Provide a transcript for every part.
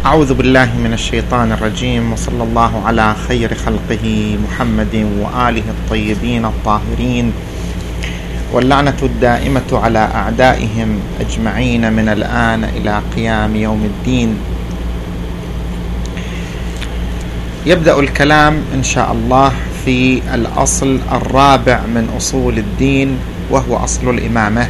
أعوذ بالله من الشيطان الرجيم، وصلى الله على خير خلقه محمد وآله الطيبين الطاهرين، واللعنة الدائمة على أعدائهم أجمعين من الآن إلى قيام يوم الدين. يبدأ الكلام إن شاء الله في الأصل الرابع من أصول الدين، وهو أصل الإمامة.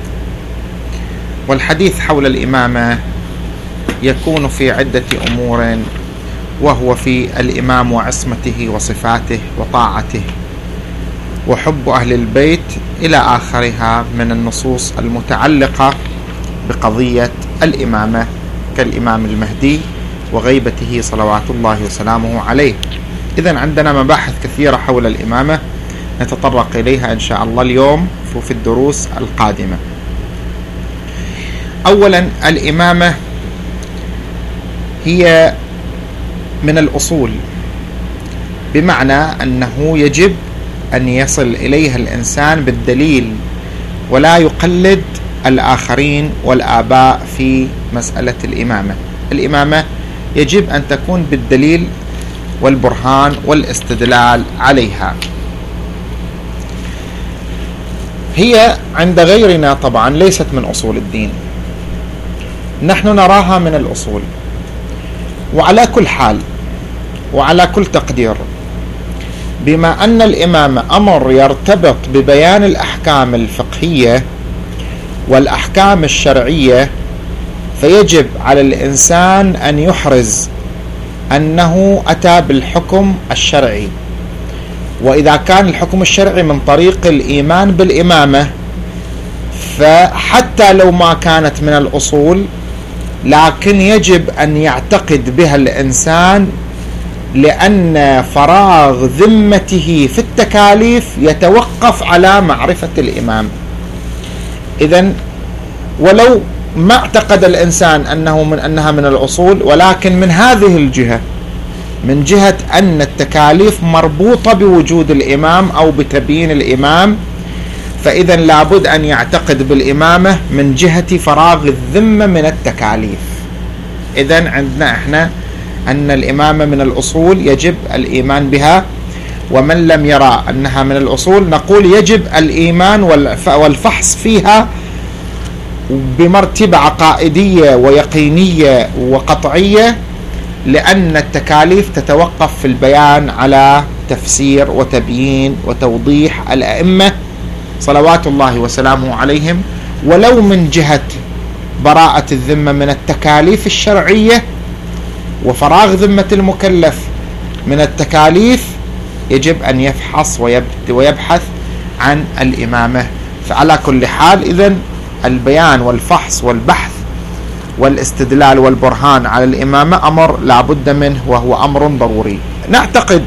والحديث حول الإمامة يكون في عدة أمور، وهو في الإمام وعصمته وصفاته وطاعته وحب أهل البيت إلى آخرها من النصوص المتعلقة بقضية الإمامة، كالإمام المهدي وغيبته صلوات الله وسلامه عليه. إذن عندنا مباحث كثيرة حول الإمامة نتطرق إليها إن شاء الله اليوم في الدروس القادمة. أولا، الإمامة هي من الأصول، بمعنى أنه يجب أن يصل إليها الإنسان بالدليل ولا يقلد الآخرين والآباء في مسألة الإمامة. الإمامة يجب أن تكون بالدليل والبرهان والاستدلال عليها. هي عند غيرنا طبعا ليست من أصول الدين، نحن نراها من الأصول. وعلى كل حال وعلى كل تقدير، بما أن الإمامة أمر يرتبط ببيان الأحكام الفقهية والأحكام الشرعية، فيجب على الإنسان أن يحرز أنه أتى بالحكم الشرعي. وإذا كان الحكم الشرعي من طريق الإيمان بالإمامة، فحتى لو ما كانت من الأصول، لكن يجب أن يعتقد بها الإنسان، لأن فراغ ذمته في التكاليف يتوقف على معرفة الإمام. إذن ولو ما اعتقد الإنسان أنها من الأصول، ولكن من هذه الجهة، من جهة أن التكاليف مربوطة بوجود الإمام أو بتبيين الإمام، فإذا لابد أن يعتقد بالإمامة من جهة فراغ الذمة من التكاليف. إذن عندنا إحنا أن الإمامة من الأصول يجب الإيمان بها، ومن لم يرى أنها من الأصول نقول يجب الإيمان والفحص فيها بمرتبة عقائدية ويقينية وقطعية، لأن التكاليف تتوقف في البيان على تفسير وتبيين وتوضيح الأئمة صلوات الله وسلامه عليهم، ولو من جهة براءة الذمة من التكاليف الشرعية وفراغ ذمة المكلف من التكاليف، يجب أن يفحص ويبحث عن الإمامة. فعلى كل حال، إذن البيان والفحص والبحث والاستدلال والبرهان على الإمامة أمر لا بد منه، وهو أمر ضروري. نعتقد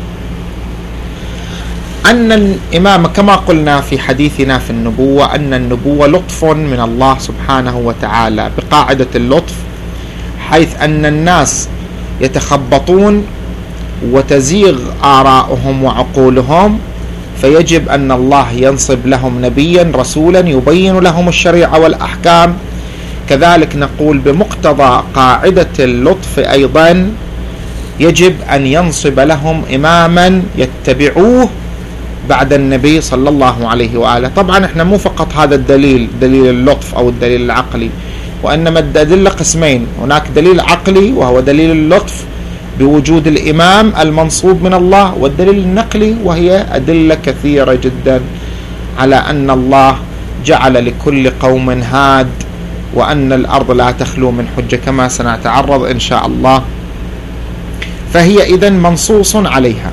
أن الإمامة كما قلنا في حديثنا في النبوة، أن النبوة لطف من الله سبحانه وتعالى بقاعدة اللطف، حيث أن الناس يتخبطون وتزيغ آراؤهم وعقولهم، فيجب أن الله ينصب لهم نبيا رسولا يبين لهم الشريعة والأحكام. كذلك نقول بمقتضى قاعدة اللطف أيضا يجب أن ينصب لهم إماما يتبعوه بعد النبي صلى الله عليه وآله. طبعا احنا مو فقط هذا الدليل، دليل اللطف أو الدليل العقلي، وإنما الأدلة قسمين: هناك دليل عقلي وهو دليل اللطف بوجود الإمام المنصوب من الله، والدليل النقلي وهي أدلة كثيرة جدا على أن الله جعل لكل قوم هاد، وأن الأرض لا تخلو من حجة، كما سنتعرض إن شاء الله. فهي إذن منصوص عليها.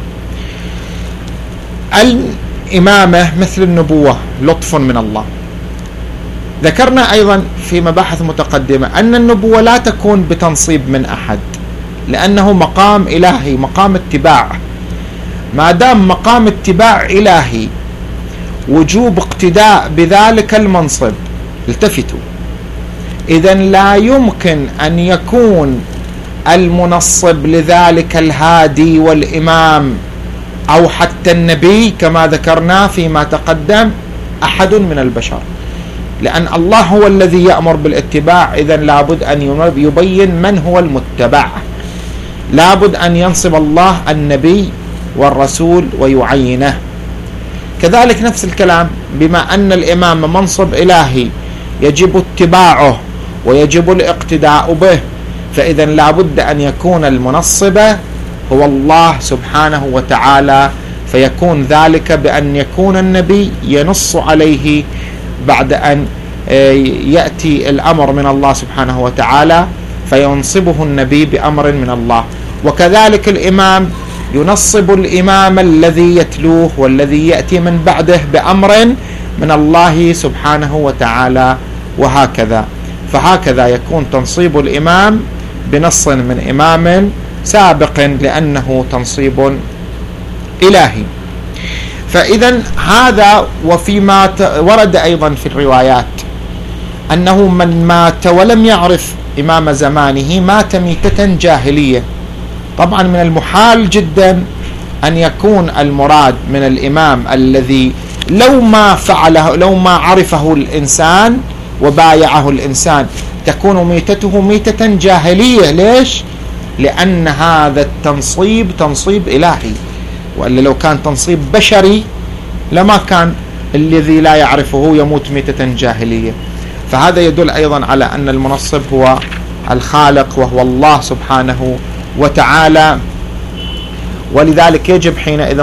الإمامة مثل النبوة لطف من الله. ذكرنا أيضا في مباحث متقدمة أن النبوة لا تكون بتنصيب من أحد، لأنه مقام إلهي، مقام اتباع. ما دام مقام اتباع إلهي، وجوب اقتداء بذلك المنصب. التفتوا، إذن لا يمكن أن يكون المنصب لذلك الهادي والإمام أو حتى النبي كما ذكرنا فيما تقدم أحد من البشر، لأن الله هو الذي يأمر بالاتباع. إذن لابد أن يبين من هو المتبع. لابد أن ينصب الله النبي والرسول ويعينه. كذلك نفس الكلام، بما أن الإمام منصب إلهي يجب اتباعه ويجب الاقتداء به، فإذا لابد أن يكون المنصب هو الله سبحانه وتعالى، فيكون ذلك بأن يكون النبي ينص عليه بعد أن يأتي الأمر من الله سبحانه وتعالى، فينصبه النبي بأمر من الله. وكذلك الإمام ينصب الإمام الذي يتلوه والذي يأتي من بعده بأمر من الله سبحانه وتعالى، وهكذا. فهكذا يكون تنصيب الإمام بنص من إمام سابق، لأنه تنصيب إلهي. فإذا هذا، وفيما ورد أيضا في الروايات أنه من مات ولم يعرف إمام زمانه مات ميتة جاهلية. طبعا من المحال جدا أن يكون المراد من الإمام الذي لو ما فعله، لو ما عرفه الإنسان وبايعه الإنسان، تكون ميتته ميتة جاهلية. ليش؟ لأن هذا التنصيب تنصيب إلهي، وإلا لو كان تنصيب بشري لما كان الذي لا يعرفه يموت ميتة جاهلية. فهذا يدل أيضا على أن المنصب هو الخالق وهو الله سبحانه وتعالى، ولذلك يجب حينئذ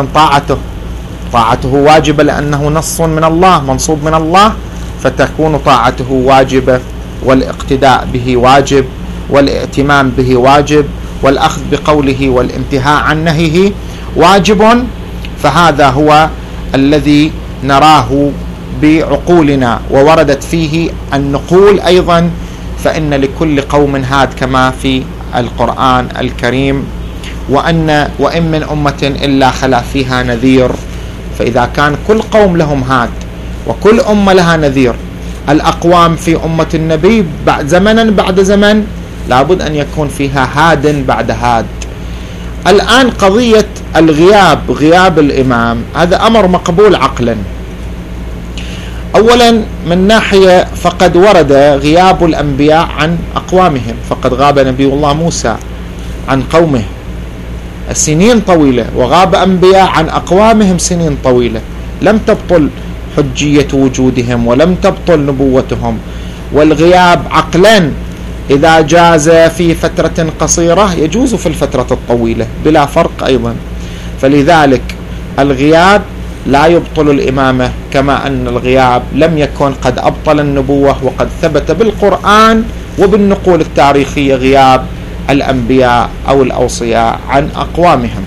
طاعته واجبة، لأنه نص من الله منصوب من الله، فتكون طاعته واجبة، والاقتداء به واجب، والائتمام به واجب، والأخذ بقوله والانتهاء عن نهيه واجب. فهذا هو الذي نراه بعقولنا، ووردت فيه النقول أيضا، فإن لكل قوم هاد كما في القرآن الكريم، وإن من أمة إلا خلا فيها نذير. فإذا كان كل قوم لهم هاد وكل أمة لها نذير، الأقوام في أمة النبي زمنا بعد زمن لابد أن يكون فيها هاد بعد هاد. الآن قضية غياب الإمام، هذا أمر مقبول عقلا. أولا من ناحية فقد ورد غياب الأنبياء عن أقوامهم، فقد غاب نبي الله موسى عن قومه سنين طويلة، وغاب أنبياء عن أقوامهم سنين طويلة، لم تبطل حجية وجودهم ولم تبطل نبوتهم. والغياب عقلا إذا جاز في فترة قصيرة يجوز في الفترة الطويلة بلا فرق أيضا. فلذلك الغياب لا يبطل الإمامة، كما أن الغياب لم يكن قد أبطل النبوة، وقد ثبت بالقرآن وبالنقول التاريخية غياب الأنبياء أو الأوصياء عن أقوامهم.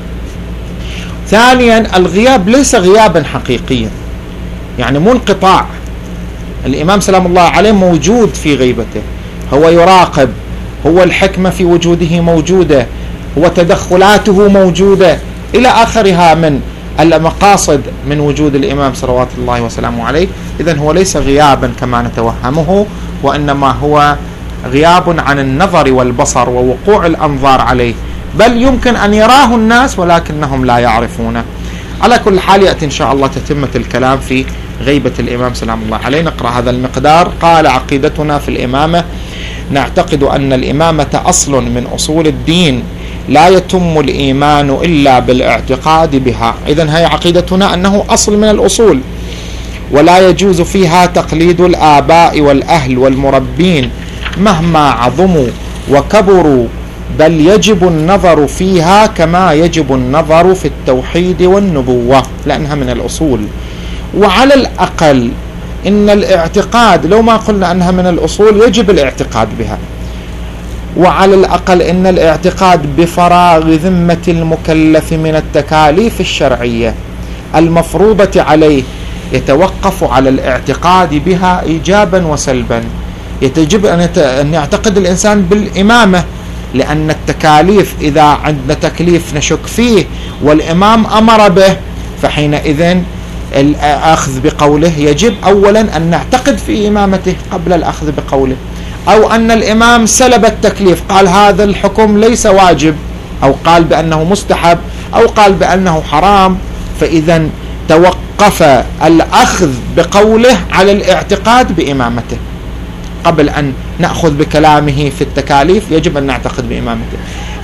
ثانيا الغياب ليس غيابا حقيقيا، يعني منقطاع. الإمام سلام الله عليه موجود في غيبته، هو يراقب، هو الحكمة في وجوده موجودة، هو تدخلاته موجودة إلى آخرها من المقاصد من وجود الإمام صلوات الله وسلامه عليه. إذن هو ليس غيابا كما نتوهمه، وإنما هو غياب عن النظر والبصر ووقوع الأنظار عليه، بل يمكن أن يراه الناس ولكنهم لا يعرفونه. على كل حال يأتي إن شاء الله تتمة الكلام في غيبة الإمام سلام الله عليه. نقرأ هذا المقدار. قال: عقيدتنا في الإمامة: نعتقد أن الإمامة أصل من أصول الدين، لا يتم الإيمان إلا بالاعتقاد بها. إذن هي عقيدتنا أنه أصل من الأصول، ولا يجوز فيها تقليد الآباء والأهل والمربين مهما عظموا وكبروا، بل يجب النظر فيها كما يجب النظر في التوحيد والنبوة، لأنها من الأصول. وعلى الأقل إن الاعتقاد، لو ما قلنا أنها من الأصول، يجب الاعتقاد بها. وعلى الأقل إن الاعتقاد بفراغ ذمة المكلف من التكاليف الشرعية المفروضة عليه يتوقف على الاعتقاد بها إيجابا وسلبا. يجب أن يعتقد الإنسان بالإمامة، لأن التكاليف إذا عندنا تكليف نشك فيه والإمام أمر به، فحينئذ الأخذ بقوله يجب أولا أن نعتقد في إمامته قبل الأخذ بقوله. أو أن الإمام سلب التكليف، قال هذا الحكم ليس واجب، أو قال بأنه مستحب، أو قال بأنه حرام، فإذا توقف الأخذ بقوله على الاعتقاد بإمامته. قبل أن نأخذ بكلامه في التكاليف يجب أن نعتقد بإمامته.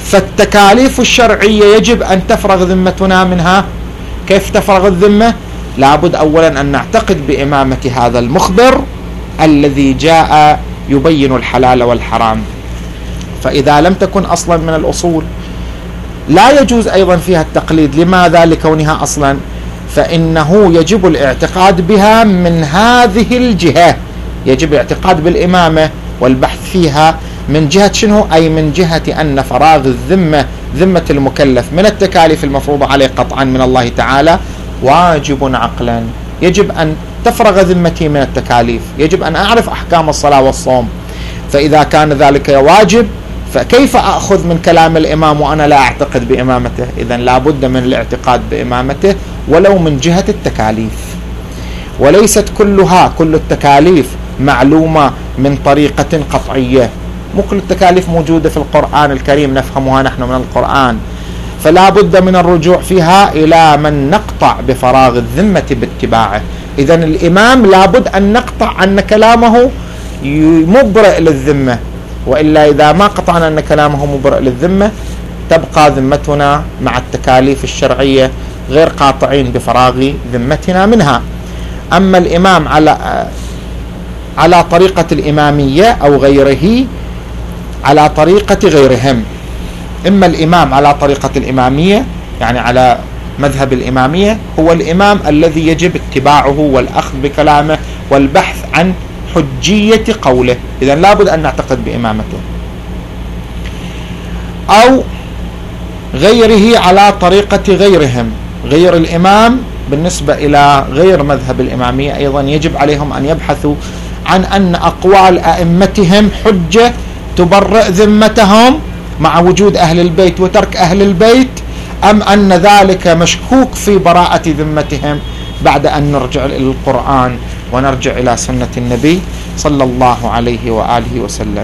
فالتكاليف الشرعية يجب أن تفرغ ذمتنا منها. كيف تفرغ الذمة؟ لابد أولا أن نعتقد بإمامة هذا المخبر الذي جاء يبين الحلال والحرام. فإذا لم تكن أصلا من الأصول لا يجوز أيضا فيها التقليد. لماذا؟ لكونها أصلا، فإنه يجب الاعتقاد بها من هذه الجهة. يجب الاعتقاد بالإمامة والبحث فيها من جهة شنو؟ أي من جهة أن فراغ الذمة، ذمة المكلف من التكاليف المفروضة عليه قطعا من الله تعالى، واجب عقلا. يجب أن تفرغ ذمتي من التكاليف، يجب أن أعرف أحكام الصلاة والصوم. فإذا كان ذلك واجب، فكيف أخذ من كلام الإمام وأنا لا أعتقد بإمامته؟ إذن لا بد من الاعتقاد بإمامته ولو من جهة التكاليف، وليست كل التكاليف معلومة من طريقة قطعية. مو كل التكاليف موجودة في القرآن الكريم نفهمها نحن من القرآن، فلا بد من الرجوع فيها إلى من نقطع بفراغ الذمة باتباعه. إذن الإمام لا بد أن نقطع أن كلامه مبرئ للذمة، وإلا إذا ما قطعنا أن كلامه مبرئ للذمة تبقى ذمتنا مع التكاليف الشرعية غير قاطعين بفراغ ذمتنا منها. أما الإمام على طريقة الإمامية أو غيره على طريقة غيرهم. إما الإمام على طريقة الإمامية يعني على مذهب الإمامية، هو الإمام الذي يجب اتباعه والأخذ بكلامه والبحث عن حجية قوله، إذن لابد أن نعتقد بإمامته. أو غيره على طريقة غيرهم، غير الإمام بالنسبة إلى غير مذهب الإمامية أيضا يجب عليهم أن يبحثوا عن أن أقوال أئمتهم حجة تبرئ ذمتهم مع وجود أهل البيت وترك أهل البيت، أم أن ذلك مشكوك في براءة ذمتهم بعد أن نرجع إلى القرآن ونرجع إلى سنة النبي صلى الله عليه وآله وسلم.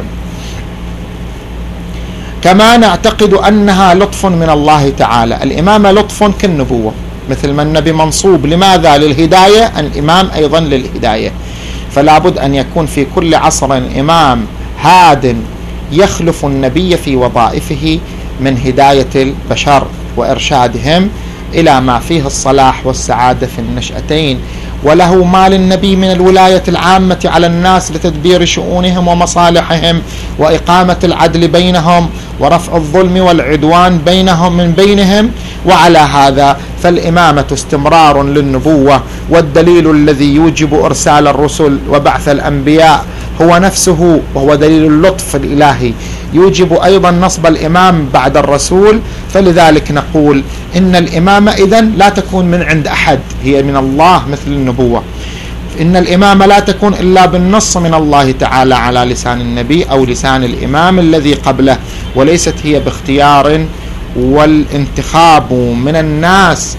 كما نعتقد أنها لطف من الله تعالى. الإمامة لطف كالنبوة، مثل ما النبي منصوب لماذا؟ للهداية، الإمام أيضا للهداية. فلا بد أن يكون في كل عصر إمام هاد يخلف النبي في وظائفه من هداية البشر وإرشادهم إلى ما فيه الصلاح والسعادة في النشأتين، وله ما للنبي من الولاية العامة على الناس لتدبير شؤونهم ومصالحهم وإقامة العدل بينهم ورفع الظلم والعدوان من بينهم. وعلى هذا فالإمامة استمرار للنبوة، والدليل الذي يوجب إرسال الرسل وبعث الأنبياء هو نفسه، وهو دليل اللطف الإلهي يوجب أيضا نصب الإمام بعد الرسول. فلذلك نقول إن الإمامة إذن لا تكون من عند أحد، هي من الله مثل النبوة. إن الإمامة لا تكون إلا بالنص من الله تعالى على لسان النبي أو لسان الإمام الذي قبله، وليست هي باختيار والانتخاب من الناس،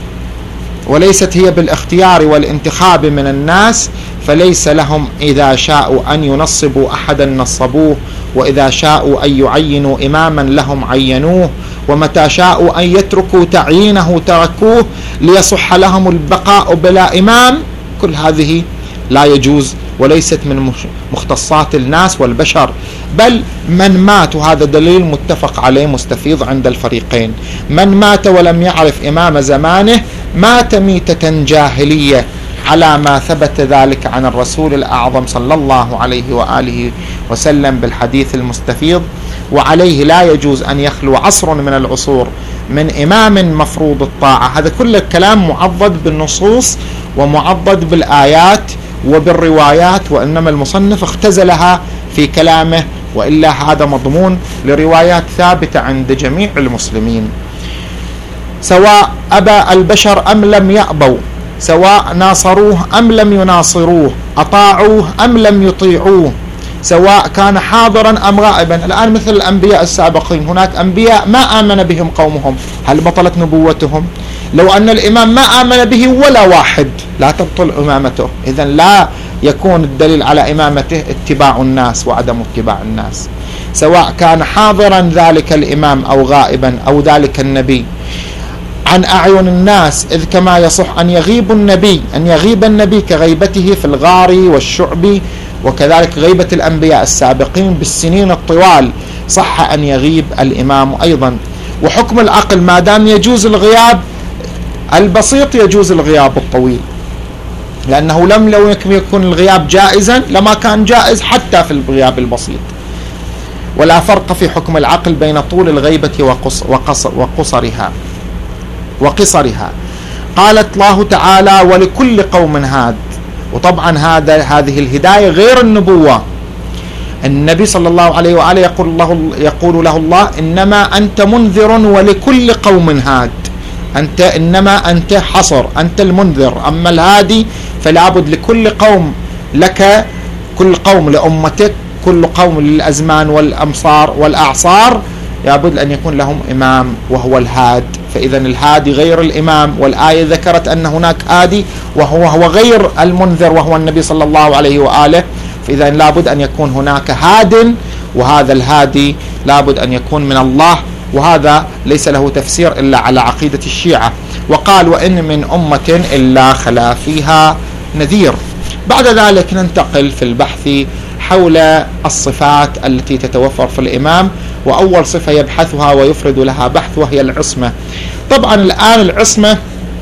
وليست هي بالاختيار والانتخاب من الناس. فليس لهم إذا شاءوا أن ينصبوا أحدا نصبوه، وإذا شاءوا أن يعينوا إماما لهم عينوه، ومتى شاءوا أن يتركوا تعيينه تركوه ليصح لهم البقاء بلا إمام. كل هذه لا يجوز وليست من مختصات الناس والبشر، بل من مات، وهذا دليل متفق عليه مستفيض عند الفريقين، من مات ولم يعرف إمام زمانه مات ميتة جاهلية، على ما ثبت ذلك عن الرسول الأعظم صلى الله عليه وآله وسلم بالحديث المستفيض. وعليه لا يجوز أن يخلو عصر من العصور من إمام مفروض الطاعة. هذا كل الكلام معضد بالنصوص ومعضد بالآيات وبالروايات، وإنما المصنف اختزلها في كلامه، وإلا هذا مضمون لروايات ثابتة عند جميع المسلمين، سواء أبى البشر أم لم يأبوا، سواء ناصروه أم لم يناصروه، أطاعوه أم لم يطيعوه، سواء كان حاضرا أم غائبا. الآن مثل الأنبياء السابقين، هناك أنبياء ما آمن بهم قومهم، هل بطلت نبوتهم؟ لو أن الإمام ما آمن به ولا واحد لا تبطل إمامته. إذن لا يكون الدليل على إمامته اتباع الناس وعدم اتباع الناس، سواء كان حاضرا ذلك الإمام أو غائبا أو ذلك النبي عن أعين الناس. إذ كما يصح أن يغيب النبي كغيبته في الغار والشعب، وكذلك غيبة الأنبياء السابقين بالسنين الطوال، صح أن يغيب الإمام أيضا. وحكم العقل ما دام يجوز الغياب البسيط يجوز الغياب الطويل، لأنه لو يكون الغياب جائزا لما كان جائز حتى في الغياب البسيط. ولا فرق في حكم العقل بين طول الغيبة وقصرها. قالت الله تعالى: ولكل قوم هاد. وطبعا هذه الهداية غير النبوة. النبي صلى الله عليه وآله يقول له الله: إنما أنت منذر ولكل قوم هاد. إنما أنت حصر، أنت المنذر، أما الهادي فلا بد لكل قوم لك، كل قوم لأمتك، كل قوم للأزمان والأمصار والأعصار لابد أن يكون لهم إمام وهو الهاد. فإذا الهادي غير الإمام، والآية ذكرت أن هناك هادي وهو غير المنذر وهو النبي صلى الله عليه وآله. فإذا لابد أن يكون هناك هاد، وهذا الهادي لابد أن يكون من الله، وهذا ليس له تفسير إلا على عقيدة الشيعة. وقال: وإن من أمة إلا خلا فيها نذير. بعد ذلك ننتقل في البحث حول الصفات التي تتوفر في الإمام، وأول صفة يبحثها ويفرد لها بحث وهي العصمة. طبعا الآن العصمة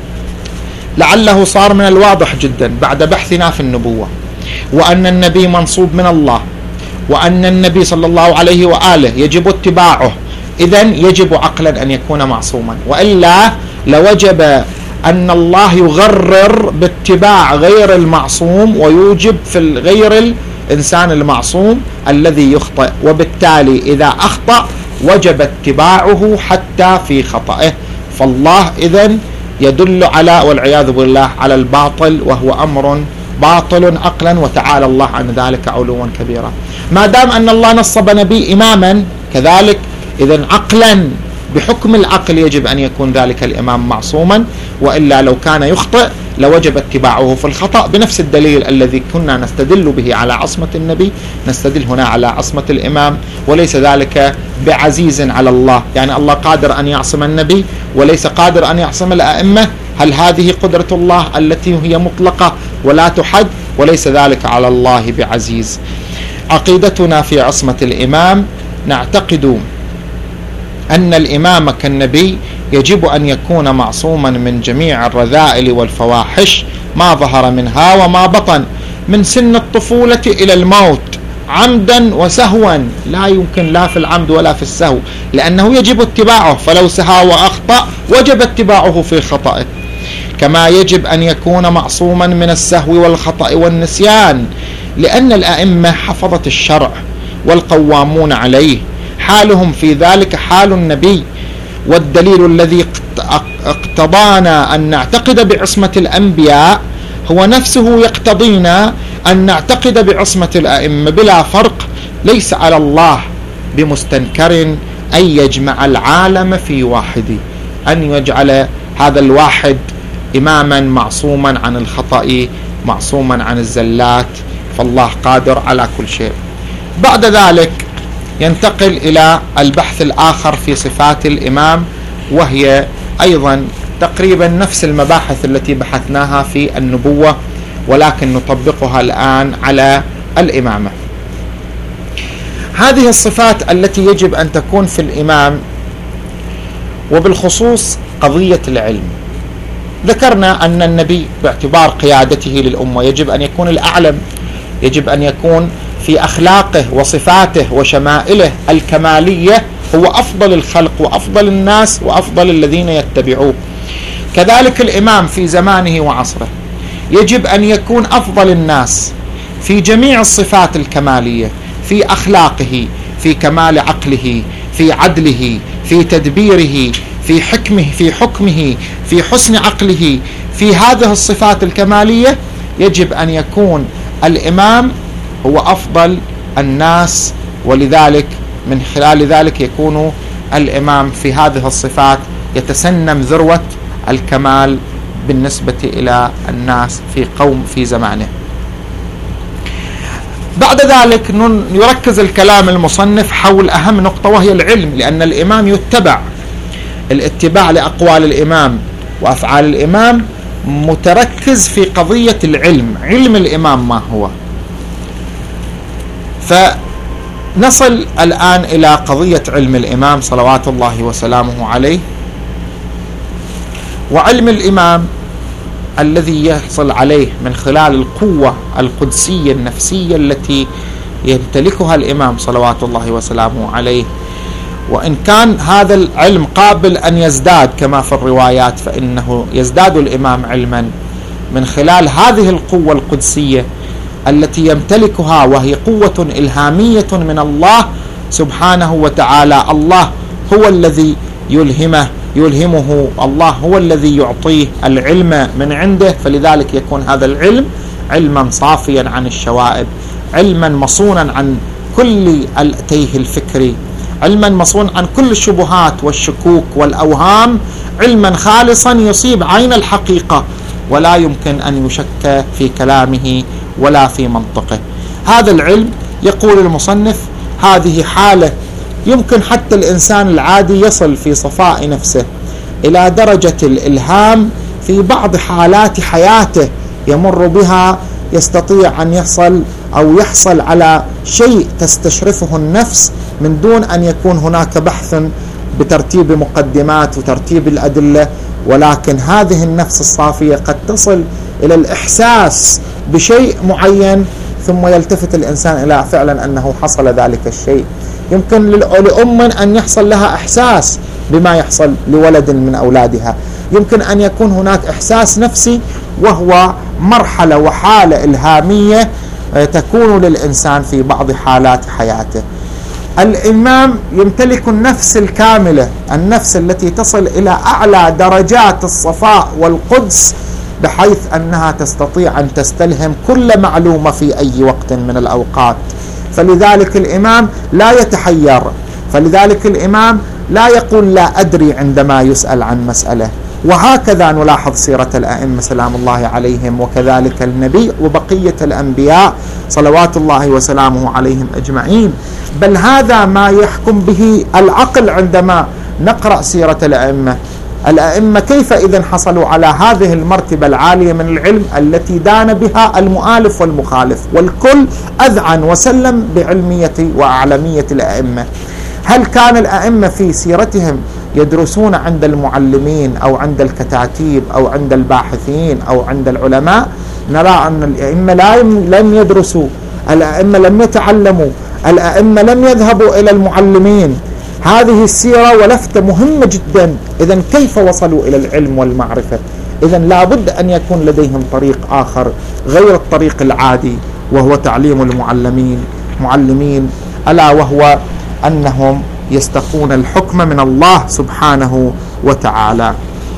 لعله صار من الواضح جدا بعد بحثنا في النبوة، وأن النبي منصوب من الله، وأن النبي صلى الله عليه وآله يجب اتباعه. إذن يجب عقلا أن يكون معصوما، وإلا لوجب أن الله يغرر باتباع غير المعصوم ويوجب في غير الإنسان المعصوم الذي يخطئ، وبالتالي إذا أخطأ وجب اتباعه حتى في خطئه. فالله إذن يدل على، والعياذ بالله، على الباطل، وهو أمر باطل عقلا، وتعالى الله عن ذلك علوا كبيرا. ما دام أن الله نصب نبي إماما كذلك، إذن عقلا بحكم العقل يجب أن يكون ذلك الإمام معصوما، وإلا لو كان يخطئ لوجب اتباعه في الخطأ بنفس الدليل الذي كنا نستدل به على عصمة النبي، نستدل هنا على عصمة الإمام. وليس ذلك بعزيز على الله، يعني الله قادر أن يعصم النبي وليس قادر أن يعصم الأئمة. هل هذه قدرة الله التي هي مطلقة ولا تحد؟ وليس ذلك على الله بعزيز. عقيدتنا في عصمة الإمام: نعتقد أن الإمام كالنبي يجب أن يكون معصوما من جميع الرذائل والفواحش ما ظهر منها وما بطن، من سن الطفولة إلى الموت، عمدا وسهوا. لا يمكن لا في العمد ولا في السهو، لأنه يجب اتباعه، فلو سهى وأخطأ وجب اتباعه في خطأه. كما يجب أن يكون معصوما من السهو والخطأ والنسيان، لأن الأئمة حفظة الشرع والقوامون عليه، حالهم في ذلك حال النبي. والدليل الذي اقتضانا أن نعتقد بعصمة الأنبياء هو نفسه يقتضينا أن نعتقد بعصمة الأئمة بلا فرق. ليس على الله بمستنكر أن يجمع العالم في واحد، أن يجعل هذا الواحد إماما معصوما عن الخطأ، معصوما عن الزلات، فالله قادر على كل شيء. بعد ذلك ينتقل إلى البحث الآخر في صفات الإمام، وهي أيضا تقريبا نفس المباحث التي بحثناها في النبوة، ولكن نطبقها الآن على الإمامة. هذه الصفات التي يجب أن تكون في الإمام، وبالخصوص قضية العلم. ذكرنا أن النبي باعتبار قيادته للأمة يجب أن يكون الأعلم، يجب أن يكون في أخلاقه وصفاته وشمائله الكمالية هو أفضل الخلق وأفضل الناس وأفضل الذين يتبعوه. كذلك الإمام في زمانه وعصره يجب أن يكون أفضل الناس في جميع الصفات الكمالية، في أخلاقه، في كمال عقله، في عدله، في تدبيره، في حكمه، في حسن عقله. في هذه الصفات الكمالية يجب أن يكون الإمام هو أفضل الناس، ولذلك من خلال ذلك يكون الإمام في هذه الصفات يتسنم ذروة الكمال بالنسبة إلى الناس في قوم في زمانه. بعد ذلك يركز الكلام المصنف حول أهم نقطة وهي العلم، لأن الإمام يتبع. الاتباع لأقوال الإمام وأفعال الإمام متركز في قضية العلم، علم الإمام ما هو. نصل الآن إلى قضية علم الإمام صلوات الله وسلامه عليه. وعلم الإمام الذي يحصل عليه من خلال القوة القدسية النفسية التي يمتلكها الإمام صلوات الله وسلامه عليه، وإن كان هذا العلم قابل أن يزداد كما في الروايات، فإنه يزداد الإمام علما من خلال هذه القوة القدسية التي يمتلكها، وهي قوة إلهامية من الله سبحانه وتعالى. الله هو الذي يلهمه، الله هو الذي يعطيه العلم من عنده، فلذلك يكون هذا العلم علما صافيا عن الشوائب، علما مصونا عن كل التيه الفكري، علما مصون عن كل الشبهات والشكوك والأوهام، علما خالصا يصيب عين الحقيقة ولا يمكن أن يشك في كلامه ولا في منطقه. هذا العلم يقول المصنف هذه حالة يمكن حتى الإنسان العادي يصل في صفاء نفسه إلى درجة الإلهام في بعض حالات حياته يمر بها، يستطيع أن يحصل على شيء تستشرفه النفس من دون أن يكون هناك بحث بترتيب مقدمات وترتيب الأدلة، ولكن هذه النفس الصافية قد تصل إلى الإحساس بشيء معين ثم يلتفت الإنسان إلى فعلا أنه حصل ذلك الشيء. يمكن لأم أن يحصل لها إحساس بما يحصل لولد من أولادها، يمكن أن يكون هناك إحساس نفسي وهو مرحلة وحالة إلهامية تكون للإنسان في بعض حالات حياته. الإمام يمتلك النفس الكاملة، النفس التي تصل إلى أعلى درجات الصفاء والقدس، بحيث أنها تستطيع أن تستلهم كل معلومة في أي وقت من الأوقات. فلذلك الإمام لا يتحير، فلذلك الإمام لا يقول لا أدري عندما يسأل عن مسألة. وهكذا نلاحظ سيرة الأئمة سلام الله عليهم، وكذلك النبي وبقية الأنبياء صلوات الله وسلامه عليهم أجمعين. بل هذا ما يحكم به العقل عندما نقرأ سيرة الأئمة كيف إذن حصلوا على هذه المرتبة العالية من العلم التي دان بها المؤالف والمخالف، والكل أذعن وسلم بعلمية وأعلمية الأئمة. هل كان الأئمة في سيرتهم يدرسون عند المعلمين أو عند الكتاتيب أو عند الباحثين أو عند العلماء؟ نرى أن الأئمة لم يدرسوا، الأئمة لم يتعلموا، الأئمة لم يذهبوا إلى المعلمين. هذه السيرة ولفتة مهمة جدا. إذن كيف وصلوا إلى العلم والمعرفة؟ إذن لابد أن يكون لديهم طريق آخر غير الطريق العادي، وهو تعليم المعلمين، ألا وهو أنهم يستقون الحكم من الله سبحانه وتعالى.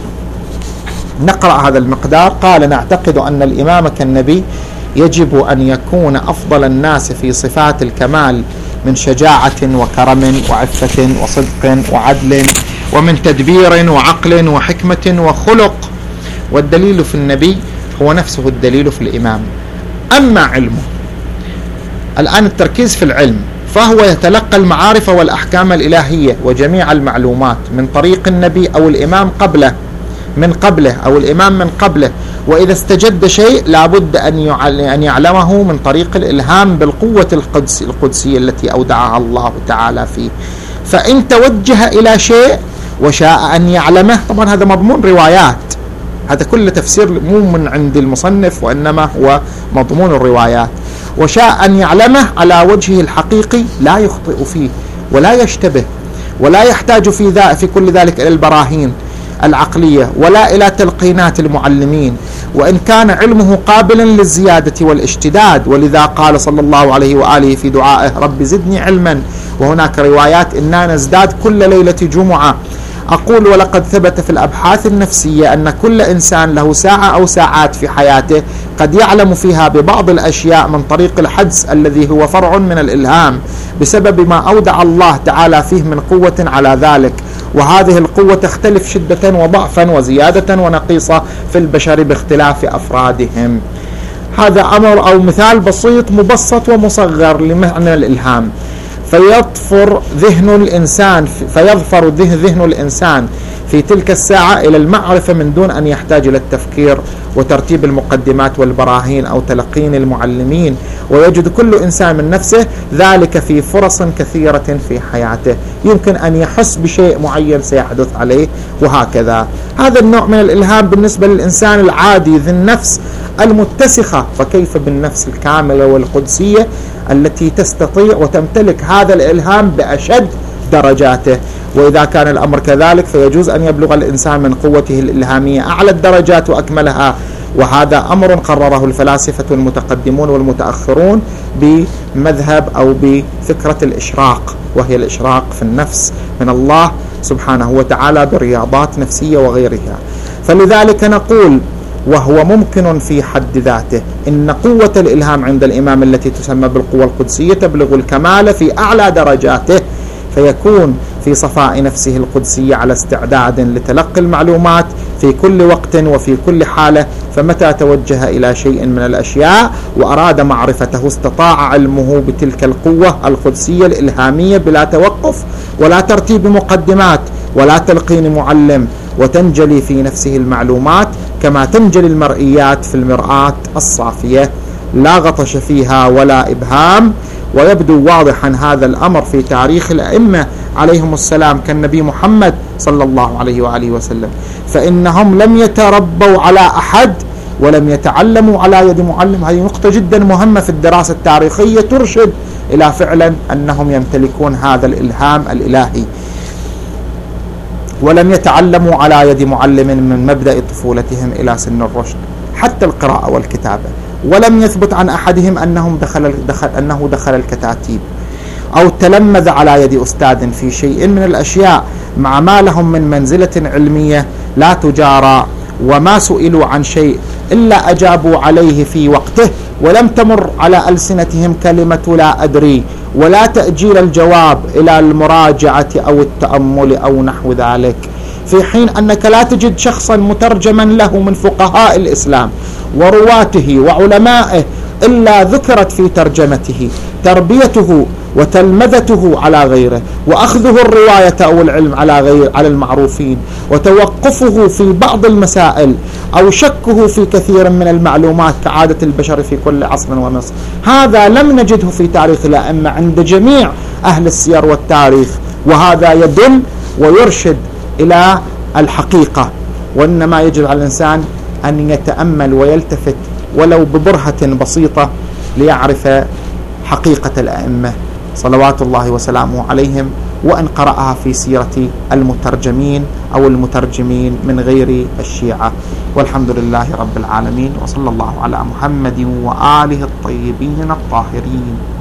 نقرأ هذا المقدار. قال: نعتقد أن الإمام كالنبي يجب أن يكون أفضل الناس في صفات الكمال من شجاعة وكرم وعفة وصدق وعدل، ومن تدبير وعقل وحكمة وخلق. والدليل في النبي هو نفسه الدليل في الإمام. أما علمه، الآن التركيز في العلم، فهو يتلقى المعارف والأحكام الإلهية وجميع المعلومات من طريق النبي أو الإمام من قبله أو الإمام من قبله. وإذا استجد شيء لابد أن يعلمه من طريق الإلهام بالقوة القدسية التي أودعها الله تعالى فيه. فإن توجه إلى شيء وشاء أن يعلمه، طبعا هذا مضمون روايات، هذا كل تفسير مو من عند المصنف وإنما هو مضمون الروايات. وشاء أن يعلمه على وجهه الحقيقي لا يخطئ فيه ولا يشتبه ولا يحتاج في كل ذلك إلى البراهين العقلية ولا إلى تلقينات المعلمين، وإن كان علمه قابلا للزيادة والاشتداد. ولذا قال صلى الله عليه وآله في دعائه: رب زدني علما. وهناك روايات: إننا نزداد كل ليلة جمعة. أقول: ولقد ثبت في الأبحاث النفسية أن كل إنسان له ساعة أو ساعات في حياته قد يعلم فيها ببعض الأشياء من طريق الحدس الذي هو فرع من الإلهام، بسبب ما أودع الله تعالى فيه من قوة على ذلك. وهذه القوة تختلف شدة وضعفا وزيادة ونقيصة في البشر باختلاف أفرادهم. هذا أمر أو مثال بسيط مبسط ومصغر لمعنى فيظفر ذهن الإنسان في في تلك الساعة إلى المعرفة من دون أن يحتاج إلى التفكير وترتيب المقدمات والبراهين أو تلقين المعلمين، ويجد كل إنسان من نفسه ذلك في فرص كثيرة في حياته، يمكن أن يحس بشيء معين سيحدث عليه وهكذا. هذا النوع من الإلهام بالنسبة للإنسان العادي ذي النفس المتسخة، فكيف بالنفس الكاملة والقدسية التي تستطيع وتمتلك هذا الإلهام بأشد درجاته؟ وإذا كان الأمر كذلك فيجوز أن يبلغ الإنسان من قوته الإلهامية أعلى الدرجات وأكملها، وهذا أمر قرره الفلاسفة المتقدمون والمتأخرون بمذهب أو بفكرة الإشراق، وهي الإشراق في النفس من الله سبحانه وتعالى برياضات نفسية وغيرها. فلذلك نقول وهو ممكن في حد ذاته إن قوة الإلهام عند الإمام التي تسمى بالقوة القدسية تبلغ الكمال في أعلى درجاته، فيكون في صفاء نفسه القدسية على استعداد لتلقي المعلومات في كل وقت وفي كل حالة، فمتى توجه إلى شيء من الأشياء وأراد معرفته استطاع علمه بتلك القوة القدسية الإلهامية بلا توقف ولا ترتيب مقدمات ولا تلقين معلم، وتنجلي في نفسه المعلومات كما تنجلي المرئيات في المرآة الصافية، لا غطش فيها ولا إبهام. ويبدو واضحا هذا الأمر في تاريخ الأئمة عليهم السلام كالنبي محمد صلى الله عليه وآله وسلم، فإنهم لم يتربوا على أحد ولم يتعلموا على يد معلم. هذه نقطة جدا مهمة في الدراسة التاريخية ترشد إلى فعلا أنهم يمتلكون هذا الإلهام الإلهي، ولم يتعلموا على يد معلم من مبدأ طفولتهم إلى سن الرشد حتى القراءة والكتابة، ولم يثبت عن أحدهم أنه دخل الكتاتيب أو تلمذ على يد أستاذ في شيء من الأشياء، مع ما لهم من منزلة علمية لا تجارى، وما سئلوا عن شيء إلا أجابوا عليه في وقته، ولم تمر على ألسنتهم كلمة لا أدري ولا تأجيل الجواب إلى المراجعة أو التأمل أو نحو ذلك، في حين أنك لا تجد شخصا مترجما له من فقهاء الإسلام ورواته وعلمائه إلا ذكرت في ترجمته تربيته وتلمذته على غيره، وأخذه الرواية أو العلم على المعروفين، وتوقفه في بعض المسائل أو شكه في كثير من المعلومات كعادة البشر في كل عصر ومصر. هذا لم نجده في تاريخ الأئمة عند جميع أهل السير والتاريخ، وهذا يدل ويرشد إلى الحقيقة. وإنما يجب على الإنسان أن يتأمل ويلتفت ولو ببرهة بسيطة ليعرف حقيقة الأئمة صلوات الله وسلامه عليهم، وأن قرأها في سيرة المترجمين أو المترجمين من غير الشيعة. والحمد لله رب العالمين، وصلى الله على محمد وآله الطيبين الطاهرين.